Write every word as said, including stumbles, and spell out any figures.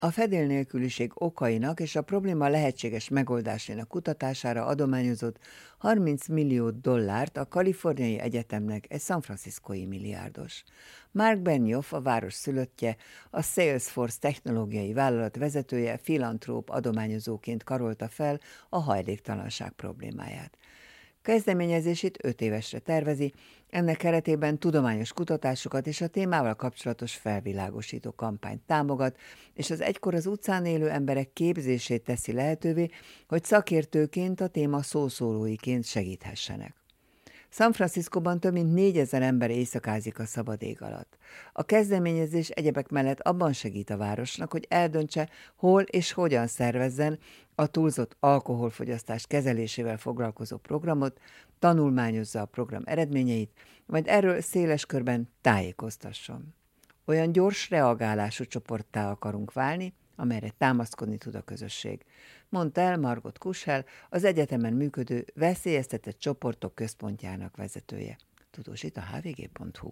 A fedélnélküliség okainak és a probléma lehetséges megoldásainak kutatására adományozott harminc millió dollárt a Kaliforniai Egyetemnek egy San Franciscoi milliárdos. Mark Benioff, a város szülöttje, a Salesforce technológiai vállalat vezetője filantróp adományozóként karolta fel a hajléktalanság problémáját. Kezdeményezését öt évesre tervezi, ennek keretében tudományos kutatásokat és a témával kapcsolatos felvilágosító kampányt támogat, és az egykor az utcán élő emberek képzését teszi lehetővé, hogy szakértőként a téma szószólóiként segíthessenek. San Franciscóban több mint négyezer ember éjszakázik a szabad ég alatt. A kezdeményezés egyebek mellett abban segít a városnak, hogy eldöntse, hol és hogyan szervezzen a túlzott alkoholfogyasztás kezelésével foglalkozó programot, tanulmányozza a program eredményeit, majd erről széles körben tájékoztasson. Olyan gyors reagálású csoporttá akarunk válni, amelyre támaszkodni tud a közösség, mondta el Margot Kuschel, az egyetemen működő veszélyeztetett csoportok központjának vezetője. Tudósít a hvg pont hu.